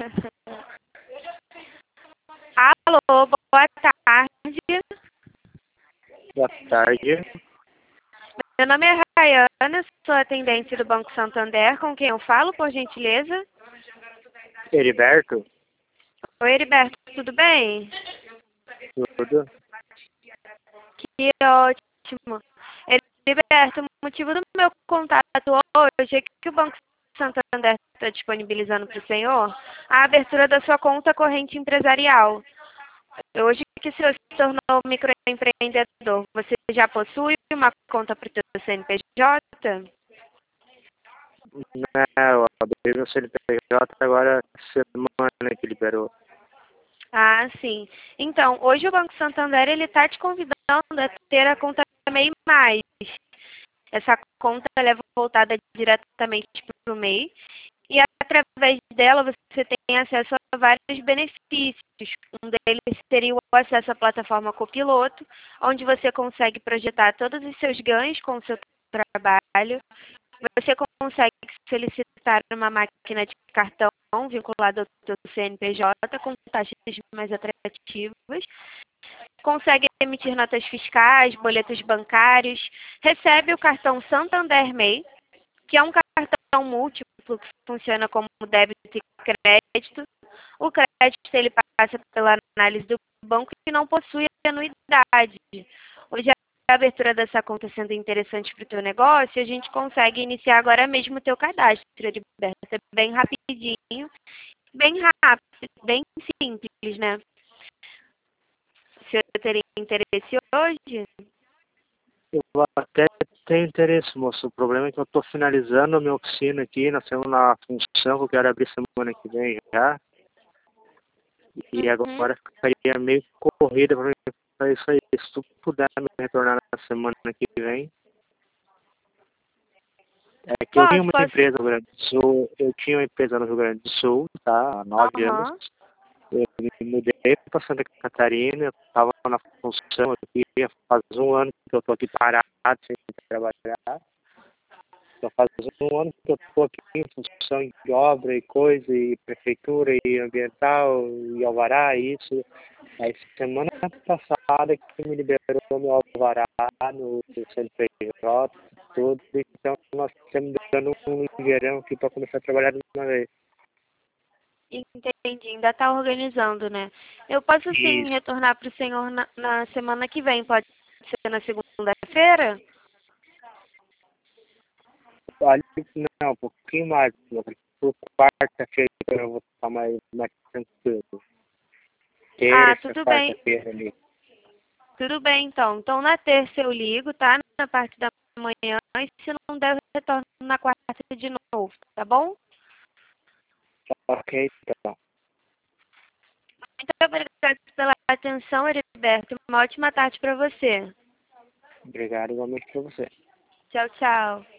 Alô, boa tarde. Boa tarde. Meu nome é Rayana, sou atendente do Banco Santander. Com quem eu falo, por gentileza? Heriberto? Oi, Heriberto, tudo bem? Tudo? Que ótimo. Heriberto, o motivo do meu contato hoje é que o Banco Santander está disponibilizando para o senhor a abertura da sua conta corrente empresarial. Hoje que o senhor se tornou microempreendedor, você já possui uma conta para o seu CNPJ? Não, eu abri meu CNPJ agora semana que liberou. Ah, sim. Então, hoje o Banco Santander ele está te convidando a ter a conta MEI Mais. Essa conta ela é voltada diretamente para o MEI e através dela você tem acesso a vários benefícios. Um deles seria o acesso à plataforma Copiloto, onde você consegue projetar todos os seus ganhos com o seu trabalho. Você consegue solicitar uma máquina de cartão vinculada ao seu CNPJ com taxas mais atrativas. Consegue emitir notas fiscais, boletos bancários. Recebe o cartão Santander MEI, que é um cartão múltiplo que funciona como débito e crédito. O crédito ele passa pela análise do banco e não possui anuidade. Hoje a abertura dessa conta sendo interessante para o teu negócio, a gente consegue iniciar agora mesmo o teu cadastro, Heriberto. É bem rapidinho, bem rápido, bem simples, né? Se eu teria interesse hoje? Eu até tenho interesse, moço. O problema é que eu estou finalizando a minha oficina aqui, na segunda função que eu quero abrir semana que vem já. E agora ficaria meio corrida para mim fazer isso aí. Se tu puder me retornar na semana que vem. É que eu tinha uma Posso. empresa no Rio Grande do Sul, tá? Há 9 anos. Aham. Eu me mudei para Santa Catarina, eu estava na função aqui, faz um ano que eu estou aqui parado sem trabalhar. Só faz um ano que eu estou aqui em função de obra e coisa, e prefeitura, e ambiental, e alvará, e isso. Aí semana passada que me liberou meu alvará no CNPJ, tudo, então nós estamos dando um verão aqui para começar a trabalhar de uma vez. Entendi, ainda está organizando, né? Eu posso sim Isso. retornar para o senhor na semana que vem, pode ser na segunda-feira? Olha, não, um pouquinho mais, por quarta-feira eu vou estar mais tranquilo. Ah, Terça, tudo bem. quarta-feira ali. Tudo bem, então. Então, na terça eu ligo, tá? Na parte da manhã. E se não der, eu retorno na quarta de novo, tá bom? Ok, então. Muito obrigada pela atenção, Heriberto. Uma ótima tarde para você. Obrigado igualmente para você. Tchau, tchau.